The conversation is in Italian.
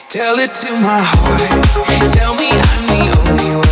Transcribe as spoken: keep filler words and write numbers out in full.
Tell it to my heart. Tell me I'm the only one.